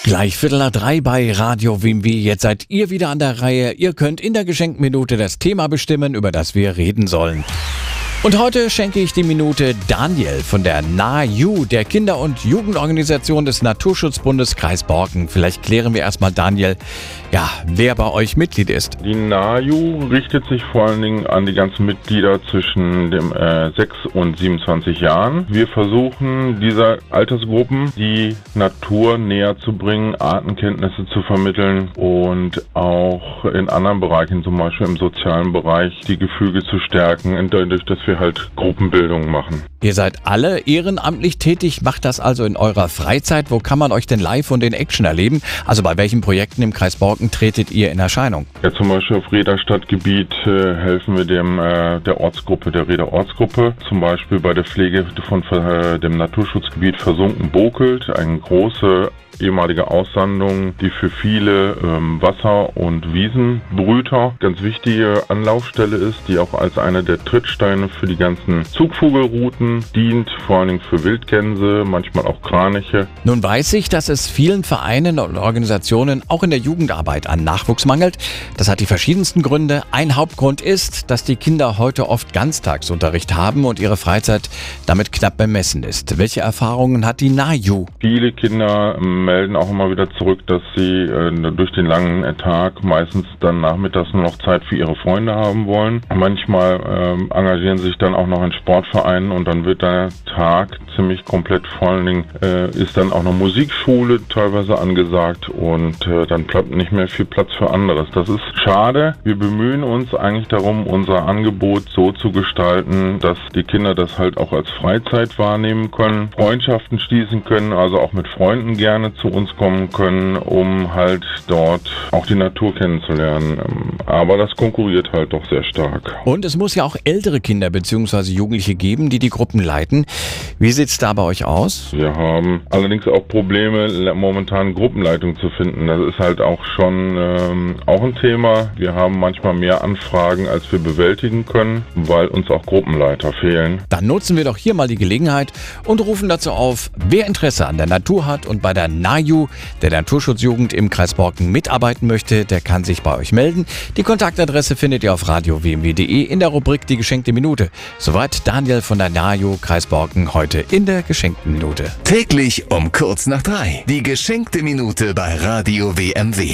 Gleich 2:45 bei Radio WMW. Jetzt seid ihr wieder an der Reihe. Ihr könnt in der Geschenkminute das Thema bestimmen, über das wir reden sollen. Und heute schenke ich die Minute Daniel von der NAJU, der Kinder- und Jugendorganisation des Naturschutzbundes Kreis Borken. Vielleicht klären wir erstmal, Daniel, wer bei euch Mitglied ist. Die NAJU richtet sich vor allen Dingen an die ganzen Mitglieder zwischen dem 6 und 27 Jahren. Wir versuchen, dieser Altersgruppen die Natur näher zu bringen, Artenkenntnisse zu vermitteln und auch in anderen Bereichen, zum Beispiel im sozialen Bereich, die Gefüge zu stärken, dadurch, dass wir halt Gruppenbildung machen. Ihr seid alle ehrenamtlich tätig, macht das also in eurer Freizeit. Wo kann man euch denn live und in Action erleben? Also bei welchen Projekten im Kreis Borken tretet ihr in Erscheinung? Ja, zum Beispiel auf Rheder Stadtgebiet helfen wir der Ortsgruppe, der Rheder Ortsgruppe. Zum Beispiel bei der Pflege von dem Naturschutzgebiet Versunken-Bokelt, eine große ehemalige Aussandung, die für viele Wasser- und Wiesenbrüter ganz wichtige Anlaufstelle ist, die auch als eine der Trittsteine für die ganzen Zugvogelrouten dient, vor allen Dingen für Wildgänse, manchmal auch Kraniche. Nun weiß ich, dass es vielen Vereinen und Organisationen auch in der Jugendarbeit an Nachwuchs mangelt. Das hat die verschiedensten Gründe. Ein Hauptgrund ist, dass die Kinder heute oft Ganztagsunterricht haben und ihre Freizeit damit knapp bemessen ist. Welche Erfahrungen hat die NAJU? Viele Kinder melden auch immer wieder zurück, dass sie durch den langen Tag meistens dann nachmittags nur noch Zeit für ihre Freunde haben wollen. Manchmal engagieren sie sich dann auch noch in Sportvereinen und dann wird der Tag ziemlich komplett, vor allen Dingen ist dann auch noch Musikschule teilweise angesagt und dann bleibt nicht mehr viel Platz für anderes. Das ist schade. Wir bemühen uns eigentlich darum, unser Angebot so zu gestalten, dass die Kinder das halt auch als Freizeit wahrnehmen können, Freundschaften schließen können, also auch mit Freunden gerne zu uns kommen können, um halt dort auch die Natur kennenzulernen. Aber das konkurriert halt doch sehr stark. Und es muss ja auch ältere Kinder bzw. Jugendliche geben, die Gruppen leiten. Wie sieht's da bei euch aus? Wir haben allerdings auch Probleme, momentan Gruppenleitung zu finden. Das ist halt auch schon auch ein Thema. Wir haben manchmal mehr Anfragen, als wir bewältigen können, weil uns auch Gruppenleiter fehlen. Dann nutzen wir doch hier mal die Gelegenheit und rufen dazu auf, wer Interesse an der Natur hat und bei der NAJU, der Naturschutzjugend im Kreis Borken, mitarbeiten möchte, der kann sich bei euch melden. Die Kontaktadresse findet ihr auf radiowmw.de in der Rubrik Die geschenkte Minute. Soweit Daniel von der NAJU Kreis Borken heute in der geschenkten Minute. Täglich um 2:45. Die geschenkte Minute bei Radio WMW.